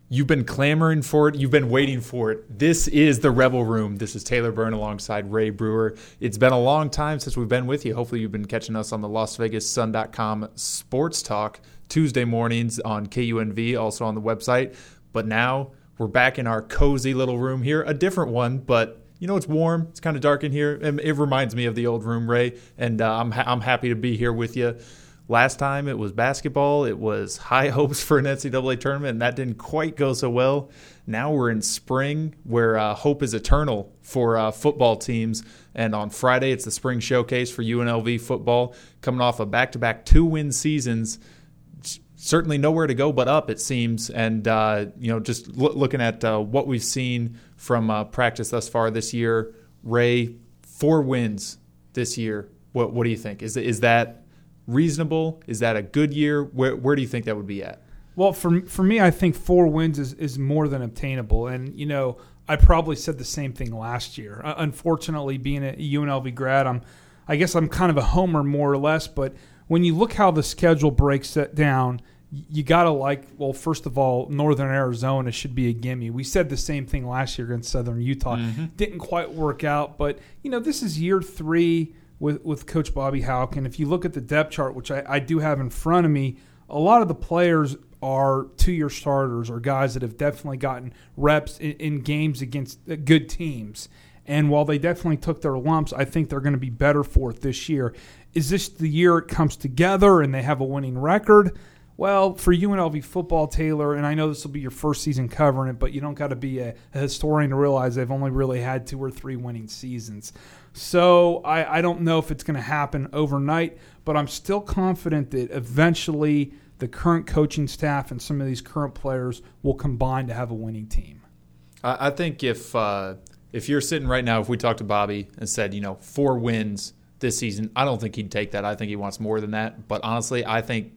You've been clamoring for it. You've been waiting for it. This is the Rebel Room. This is Taylor Byrne alongside Ray Brewer. It's been a long time since we've been with you. Hopefully you've been catching us on the LasVegasSun.com Sports Talk Tuesday mornings on KUNV, also on the website. But now we're back in our cozy little room here, a different one, but it's warm. It's kind of dark in here. And it reminds me of the old room, Ray, and I'm happy to be here with you. Last time it was basketball. It was high hopes for an NCAA tournament, and that didn't quite go so well. Now we're in spring where hope is eternal for football teams. And on Friday, it's the spring showcase for UNLV football, coming off of back-to-back 2-win seasons. Certainly nowhere to go but up, it seems. And, just looking at what we've seen from practice thus far this year, Ray, 4 wins this year. What do you think? Is that reasonable? Is that a good year? Where do you think that would be at? Well, for me, I think 4 wins is more than obtainable. And, I probably said the same thing last year. Unfortunately, being a UNLV grad, I guess I'm kind of a homer more or less. But when you look how the schedule breaks it down, you got to first of all, Northern Arizona should be a gimme. We said the same thing last year against Southern Utah. Mm-hmm. Didn't quite work out. But, this is year 3 with Coach Bobby Hauck. And if you look at the depth chart, which I do have in front of me, a lot of the players are 2-year starters or guys that have definitely gotten reps in games against good teams. And while they definitely took their lumps, I think they're going to be better for it this year. Is this the year it comes together and they have a winning record? Well, for UNLV football, Taylor, and I know this will be your first season covering it, but you don't got to be a historian to realize they've only really had 2 or 3 winning seasons. So I don't know if it's going to happen overnight, but I'm still confident that eventually the current coaching staff and some of these current players will combine to have a winning team. I think if you're sitting right now, if we talked to Bobby and said, 4 wins this season, I don't think he'd take that. I think he wants more than that. But honestly, I think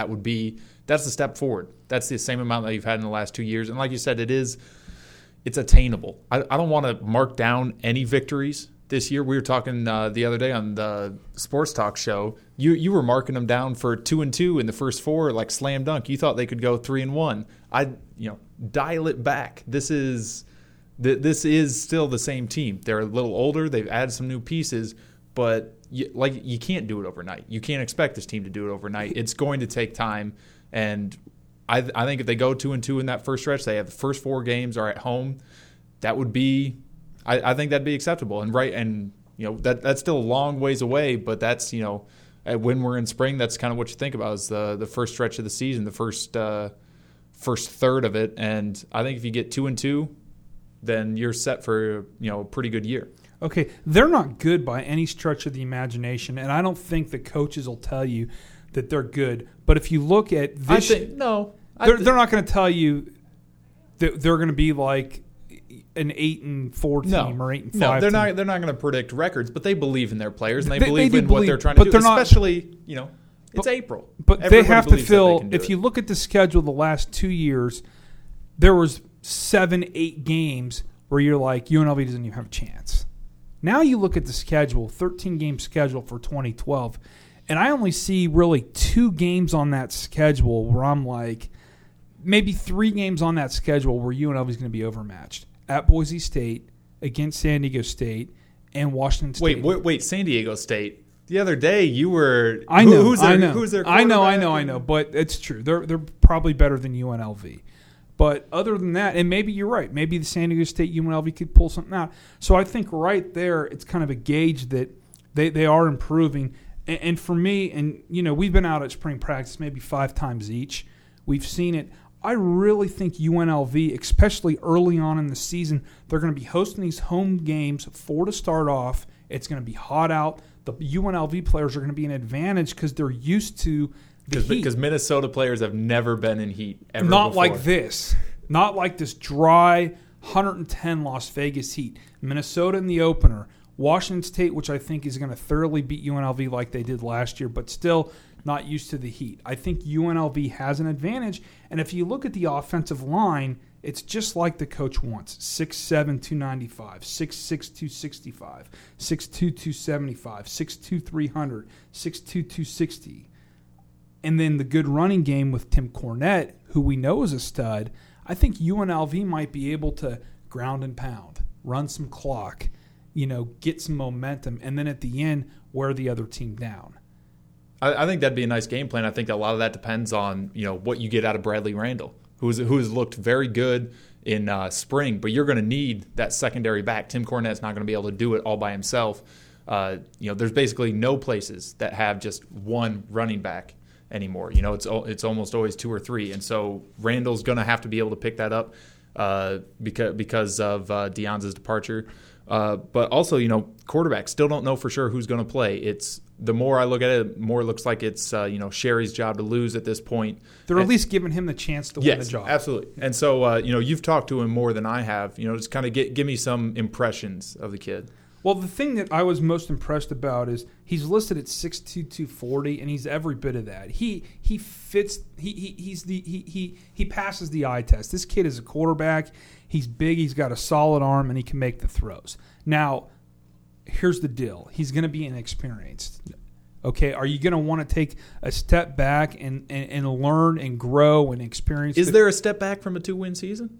that's the step forward. That's the same amount that you've had in the last 2 years. And like you said, it's attainable. I don't want to mark down any victories this year. We were talking the other day on the Sports Talk show. You were marking them down for 2-2 in the first 4, like slam dunk. You thought they could go 3-1. Dial it back. This is still the same team. They're a little older. They've added some new pieces, but you can't do it overnight. You can't expect this team to do it overnight. It's going to take time, and I think if they go 2-2 in that first stretch, they have the first 4 games are at home. That would be. I think that'd be acceptable, and that's still a long ways away. But that's when we're in spring, that's kind of what you think about is the first stretch of the season, the first third of it. And I think if you get 2-2, then you're set for a pretty good year. Okay, they're not good by any stretch of the imagination, and I don't think the coaches will tell you that they're good. But if you look at this, they're not going to tell you that they're going to be like an 8-4 team or 8-5. No, they're team. They're not going to predict records, but they believe in their players and they believe in what they're trying to do. They're especially, it's April. But everybody they have to fill. If you look at the schedule, the last 2 years, there was 7-8 games where you're like UNLV doesn't even have a chance. Now you look at the schedule, 13-game schedule for 2012, and I only see really 2 games on that schedule where I'm like, maybe 3 games on that schedule where UNLV is going to be overmatched. At Boise State, against San Diego State, and Washington State. Wait, San Diego State. The other day you were. I know. Who's their quarterback? I know. But it's true. They're probably better than UNLV. But other than that, and maybe you're right. Maybe the San Diego State UNLV could pull something out. So I think right there, it's kind of a gauge that they are improving. And for me, and we've been out at spring practice maybe 5 times each. We've seen it. I really think UNLV, especially early on in the season, they're going to be hosting these home games 4 to start off. It's going to be hot out. The UNLV players are going to be an advantage because they're used to the heat. Because Minnesota players have never been in heat ever Not before. like this. Not like this dry 110 Las Vegas heat. Minnesota in the opener. Washington State, which I think is going to thoroughly beat UNLV like they did last year, but still not used to the heat. I think UNLV has an advantage, and if you look at the offensive line, it's just like the coach wants. 6'7", 295, 6'6", 265, 6'2", 275, 6'2", 300, 6'2", 260. And then the good running game with Tim Cornette, who we know is a stud. I think UNLV might be able to ground and pound, run some clock, get some momentum, and then at the end, wear the other team down. I think that'd be a nice game plan. I think a lot of that depends on what you get out of Bradley Randall, who has looked very good in spring, but you're going to need that secondary back. Tim Cornette's not going to be able to do it all by himself. There's basically no places that have just one running back anymore. It's almost always 2 or 3, and so Randall's going to have to be able to pick that up because of De Anza's departure. But also, quarterbacks still don't know for sure who's going to play. It's the more I look at it, the more it looks like it's Sherry's job to lose at this point. They're at least giving him the chance to win the job. Yes, absolutely. And so you've talked to him more than I have. Just kind of give me some impressions of the kid. Well, the thing that I was most impressed about is he's listed at 6'2", 240, and he's every bit of that. He fits. He passes the eye test. This kid is a quarterback. He's big. He's got a solid arm, and he can make the throws. Now, here's the deal. He's going to be inexperienced. Okay, are you going to want to take a step back and learn and grow and experience? Is there a step back from a 2-win season?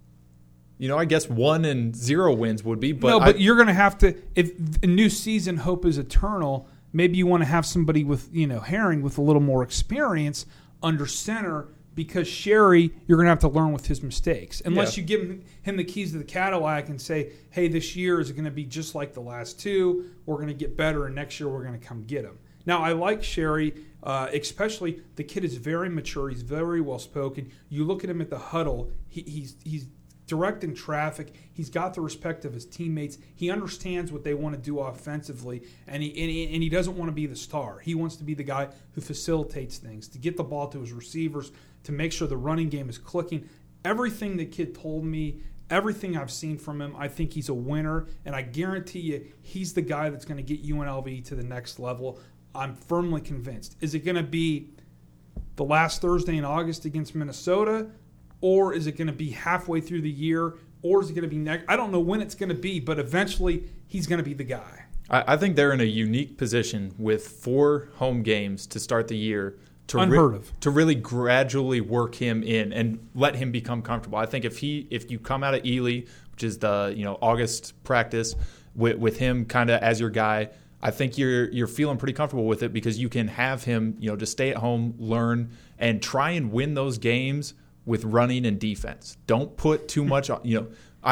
I guess 1 and 0 wins would be. But no, but you're going to have to. If a new season, hope is eternal. Maybe you want to have somebody with Herring with a little more experience under center, because Sherry, you're going to have to learn with his mistakes. Unless you give him the keys to the Cadillac and say, hey, this year is going to be just like the last 2. We're going to get better, and next year we're going to come get him. Now, I like Sherry, especially the kid is very mature. He's very well-spoken. You look at him at the huddle, he's directing traffic. He's got the respect of his teammates. He understands what they want to do offensively, and he doesn't want to be the star. He wants to be the guy who facilitates things, to get the ball to his receivers, to make sure the running game is clicking. Everything the kid told me, everything I've seen from him, I think he's a winner, and I guarantee you he's the guy that's going to get UNLV to the next level. I'm firmly convinced. Is it going to be the last Thursday in August against Minnesota, or is it going to be halfway through the year, or is it going to be next? I don't know when it's going to be, but eventually he's going to be the guy. I think they're in a unique position with 4 home games to start the year to really gradually work him in and let him become comfortable. I think if you come out of Ely, which is the August practice, with him kind of as your guy, I think you're feeling pretty comfortable with it, because you can have him just stay at home, learn, and try and win those games with running and defense. Don't put too much on.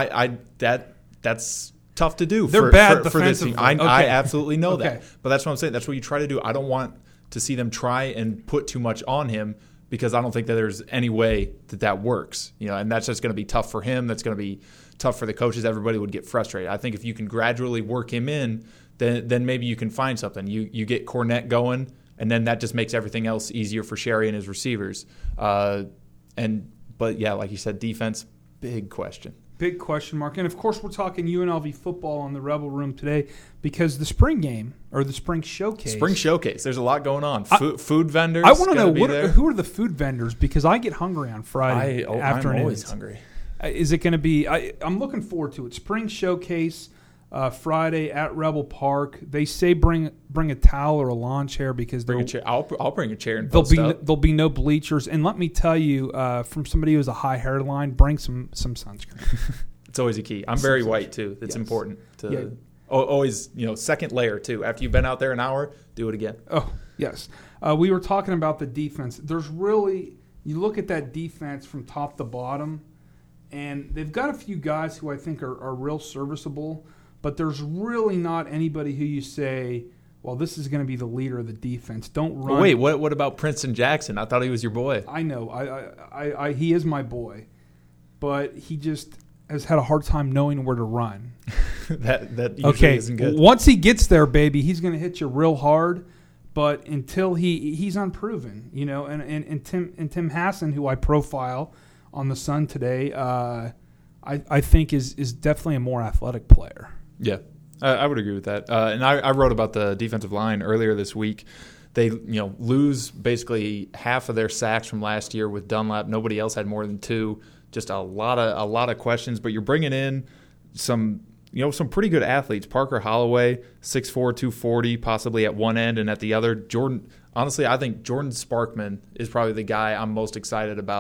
That's tough to do. They're bad for this team. defensively. I absolutely know that, but that's what I'm saying. That's what you try to do. I don't want to see them try and put too much on him, because I don't think that there's any way that works. And that's just going to be tough for him. That's going to be tough for the coaches. Everybody would get frustrated. I think if you can gradually work him in, then maybe you can find something. You get Cornette going, and then that just makes everything else easier for Sherry and his receivers. But yeah, like you said, defense, big question. Big question mark. And, of course, we're talking UNLV football on the Rebel Room today, because the spring game, or the spring showcase. Spring showcase. There's a lot going on. Food vendors. I want to know who are the food vendors, because I get hungry on Friday afternoons. I'm always hungry. Is it going to be I'm looking forward to it. Spring showcase. Friday at Rebel Park. They say bring a towel or a lawn chair, because bring a chair. I'll bring a chair and there'll be no bleachers. And let me tell you, from somebody who has a high hairline, bring some sunscreen. It's always a key. I'm very white too. It's important to always second layer too. After you've been out there an hour, do it again. Oh yes. We were talking about the defense. There's really, you look at that defense from top to bottom, and they've got a few guys who I think are real serviceable. But there's really not anybody who you say, well, this is going to be the leader of the defense. Don't run. Wait, what about Princeton Jackson? I thought he was your boy. I know. I he is my boy. But he just has had a hard time knowing where to run. that usually isn't good. Once he gets there, baby, he's going to hit you real hard. But until he's unproven, and Tim Hassan, who I profile on the Sun today, I think is definitely a more athletic player. Yeah, I would agree with that. And I wrote about the defensive line earlier this week. They lose basically half of their sacks from last year with Dunlap. Nobody else had more than 2. Just a lot of questions. But you're bringing in some pretty good athletes. Parker Holloway, 6'4", 240, possibly at one end, and at the other, Jordan. Honestly, I think Jordan Sparkman is probably the guy I'm most excited about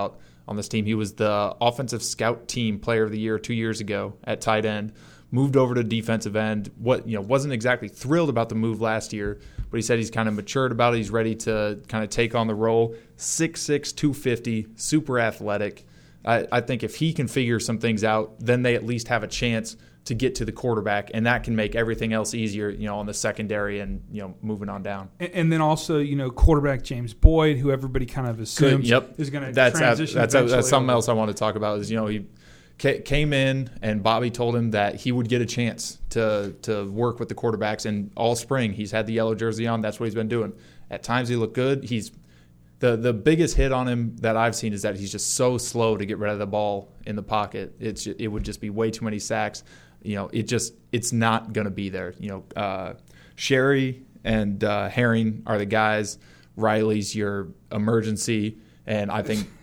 on this team. He was the offensive scout team player of the year 2 years ago at tight end. Moved over to defensive end. Wasn't exactly thrilled about the move last year, but he said he's kind of matured about it. He's ready to kind of take on the role. 6'6", 250, super athletic. I think if he can figure some things out, then they at least have a chance to get to the quarterback, and that can make everything else easier, on the secondary and, moving on down. And then also, quarterback James Boyd, who everybody kind of assumes is going to transition. That's something else I want to talk about is, he came in and Bobby told him that he would get a chance to work with the quarterbacks, and all spring he's had the yellow jersey on. That's what he's been doing. At times he looked good. He's the biggest hit on him that I've seen is that he's just so slow to get rid of the ball in the pocket. It would just be way too many sacks. It's not going to be there. Sherry and Herring are the guys. Riley's your emergency. And I think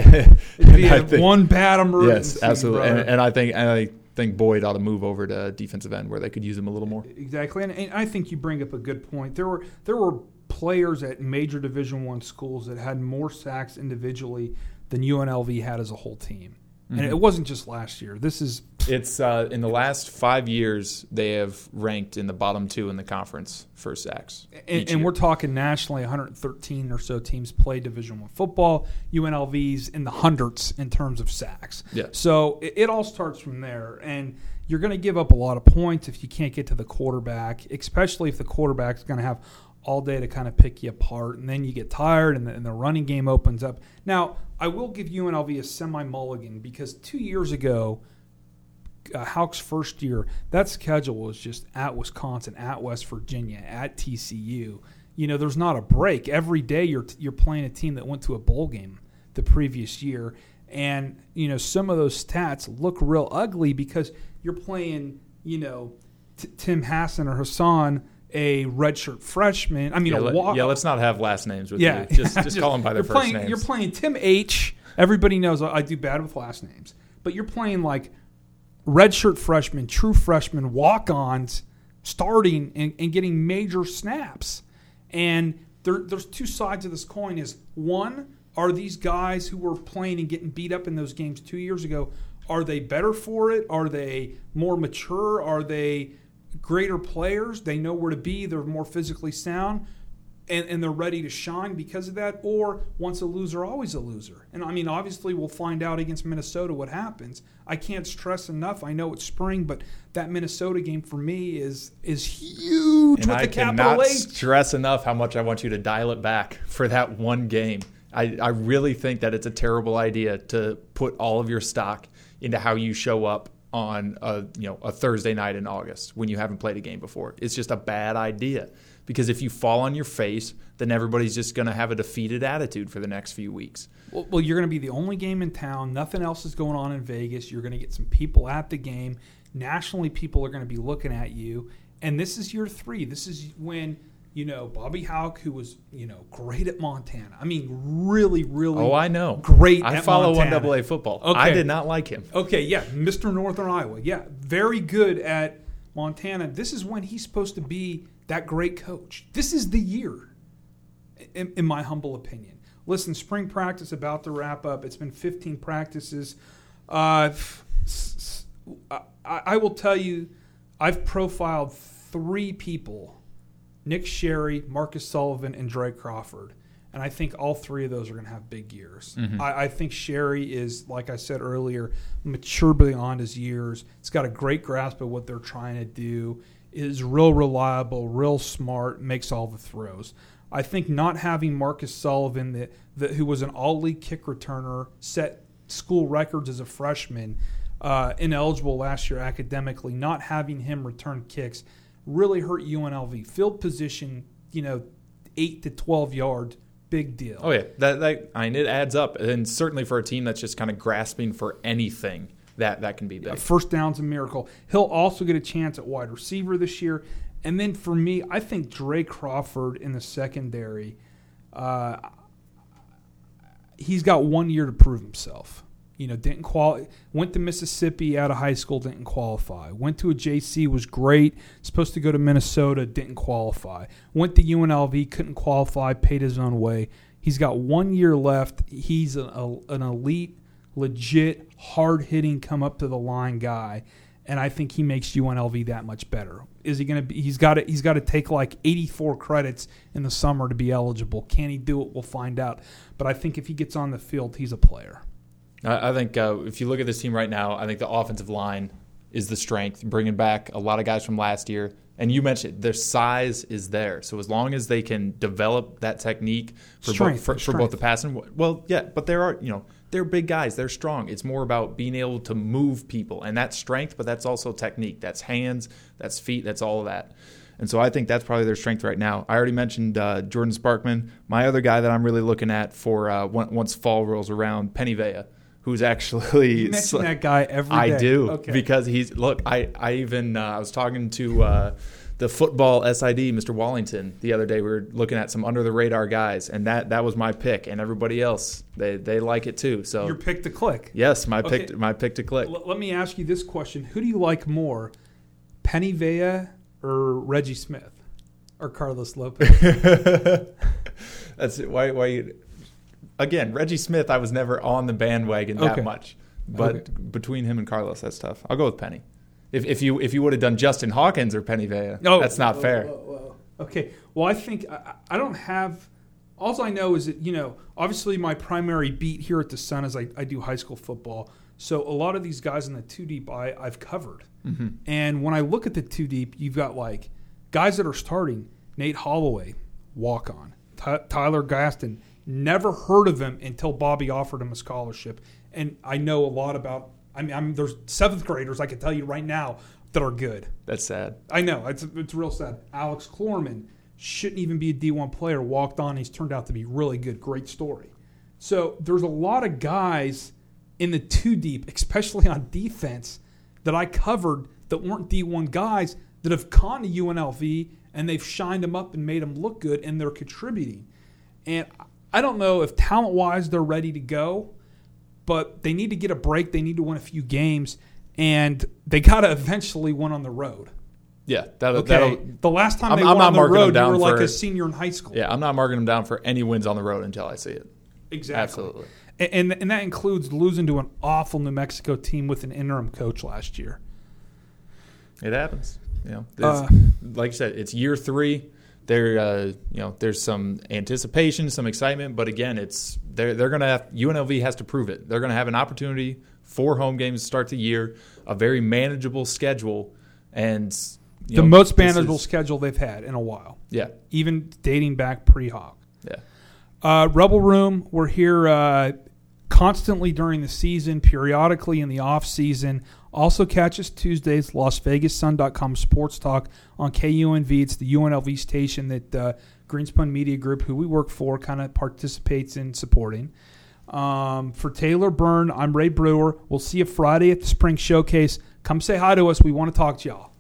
one bad emergency. Yes, absolutely. And I think Boyd ought to move over to defensive end where they could use him a little more. Exactly, and I think you bring up a good point. There were players at major Division I schools that had more sacks individually than UNLV had as a whole team. And it wasn't just last year. It's in the last 5 years they have ranked in the bottom 2 in the conference for sacks. And we're talking nationally, 113 or so teams play Division I football. UNLV's in the hundreds in terms of sacks. Yeah. So it all starts from there. And you're going to give up a lot of points if you can't get to the quarterback, especially if the quarterback's going to have all day to kind of pick you apart, and then you get tired, and the running game opens up. Now, I will give UNLV a semi-mulligan because 2 years ago, Houck's first year, that schedule was just at Wisconsin, at West Virginia, at TCU. There's not a break. Every day you're playing a team that went to a bowl game the previous year, and some of those stats look real ugly because you're playing Tim Hassan or Hassan, a redshirt freshman. Let's not have last names with you. Just call them by their first names. You're playing Tim H. Everybody knows I do bad with last names. But you're playing like redshirt freshmen, true freshmen, walk-ons, starting and getting major snaps. And there's two sides of this coin. Is one, are these guys who were playing and getting beat up in those games 2 years ago, are they better for it? Are they more mature? Are they greater players? They know where to be. They're more physically sound, and they're ready to shine because of that. Or once a loser, always a loser. And obviously we'll find out against Minnesota what happens. I can't stress enough. I know it's spring, but that Minnesota game for me is huge. And with I the capital cannot H. stress enough how much I want you to dial it back for that one game. I really think that it's a terrible idea to put all of your stock into how you show up on a Thursday night in August when you haven't played a game before. It's just a bad idea because if you fall on your face, then everybody's just going to have a defeated attitude for the next few weeks. Well, you're going to be the only game in town. Nothing else is going on in Vegas. You're going to get some people at the game. Nationally, people are going to be looking at you. And this is year 3. This is when Bobby Houck, who was, great at Montana. Really, really Oh, I know. Great I at follow Montana. 1AA football. Okay. I did not like him. Okay, yeah, Mr. Northern Iowa. Yeah, very good at Montana. This is when he's supposed to be that great coach. This is the year, in my humble opinion. Listen, spring practice about to wrap up. It's been 15 practices. I will tell you, I've profiled 3 people: Nick Sherry, Marcus Sullivan, and Dre Crawford. And I think all 3 of those are going to have big years. Mm-hmm. I think Sherry is, like I said earlier, mature beyond his years. He's got a great grasp of what they're trying to do, is real reliable, real smart, makes all the throws. I think not having Marcus Sullivan, who was an all-league kick returner, set school records as a freshman, ineligible last year academically, not having him return kicks really hurt UNLV. Field position, 8 to 12 yards, big deal. Oh yeah, it adds up, and certainly for a team that's just kind of grasping for anything, that can be big. First down's a miracle. He'll also get a chance at wide receiver this year, and then for me, I think Dre Crawford in the secondary. He's got 1 year to prove himself. Didn't went to Mississippi out of high school, didn't qualify. Went to a JC, was great. Supposed to go to Minnesota, didn't qualify. Went to UNLV, couldn't qualify, paid his own way. He's got 1 year left. He's an elite legit, hard-hitting, come-up-to-the-line guy, and I think he makes UNLV that much better. Is he going to be? He's got to take like 84 credits in the summer to be eligible. Can he do it? We'll find out. But I think if he gets on the field, he's a player. I think if you look at this team right now, I think the offensive line is the strength, bringing back a lot of guys from last year. And you mentioned their size is there. So as long as they can develop that technique for both the passing, well, yeah, but there are, they're big guys. They're strong. It's more about being able to move people. And that's strength, but that's also technique. That's hands, that's feet, that's all of that. And so I think that's probably their strength right now. I already mentioned Jordan Sparkman. My other guy that I'm really looking at for once fall rolls around, Penny Vea, who's actually... You mention that guy every day. I do, because he's... Look, I was talking to the football SID, Mr. Wallington, the other day. We were looking at some under-the-radar guys, and that was my pick. And everybody else, they like it too. So your pick to click. Yes, my pick to click. Let me ask you this question. Who do you like more, Penny Vea or Reggie Smith or Carlos Lopez? That's why you... Again, Reggie Smith, I was never on the bandwagon that much. But between him and Carlos, that's tough. I'll go with Penny. If you would have done Justin Hawkins or Penny Vea, that's not fair. Okay. Well, I think I don't have – all I know is that, obviously my primary beat here at the Sun is I do high school football. So a lot of these guys in the two deep I've covered. Mm-hmm. And when I look at the two deep, you've got like guys that are starting. Nate Holloway, walk-on. Tyler Gaston, never heard of him until Bobby offered him a scholarship. And I know a lot about – there's seventh graders I can tell you right now that are good. That's sad. I know. It's real sad. Alex Klorman shouldn't even be a D1 player. Walked on. He's turned out to be really good. Great story. So there's a lot of guys in the two deep, especially on defense, that I covered that weren't D1 guys that have gone to UNLV and they've shined them up and made them look good and they're contributing. And I don't know if talent-wise they're ready to go, but they need to get a break. They need to win a few games, and they got to eventually win on the road. Yeah. The last time they won on the road, you were like a senior in high school. Yeah, I'm not marking them down for any wins on the road until I see it. Exactly. Absolutely. And that includes losing to an awful New Mexico team with an interim coach last year. It happens. Like you said, it's year 3. There's some anticipation, some excitement, but again, they're going to have UNLV has to prove it. They're going to have an opportunity, 4 home games to start the year, a very manageable schedule, and the most manageable schedule they've had in a while. Yeah, even dating back pre-Hawk. Yeah, Rebel Room. We're here constantly during the season, periodically in the off season. Also catch us Tuesdays, LasVegasSun.com Sports Talk on KUNV. It's the UNLV station that Greenspun Media Group, who we work for, kind of participates in supporting. For Taylor Byrne, I'm Ray Brewer. We'll see you Friday at the Spring Showcase. Come say hi to us. We want to talk to y'all.